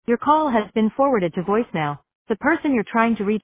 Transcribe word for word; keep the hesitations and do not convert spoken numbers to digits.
Your call has been forwarded to voicemail. The person you're trying to reach